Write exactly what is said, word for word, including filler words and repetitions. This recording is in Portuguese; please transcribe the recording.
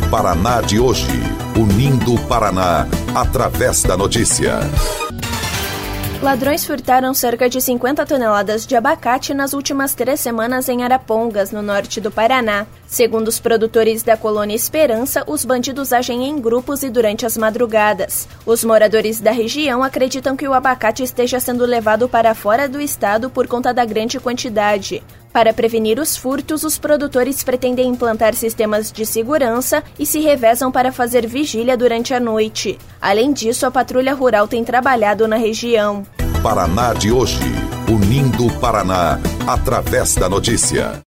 Paraná de hoje, unindo o Paraná através da notícia. Ladrões furtaram cerca de cinquenta toneladas de abacate nas últimas três semanas em Arapongas, no norte do Paraná. Segundo os produtores da colônia Esperança, os bandidos agem em grupos e durante as madrugadas. Os moradores da região acreditam que o abacate esteja sendo levado para fora do estado por conta da grande quantidade. Para prevenir os furtos, os produtores pretendem implantar sistemas de segurança e se revezam para fazer vigília durante a noite. Além disso, a Patrulha Rural tem trabalhado na região. Paraná de hoje, unindo o Paraná através da notícia.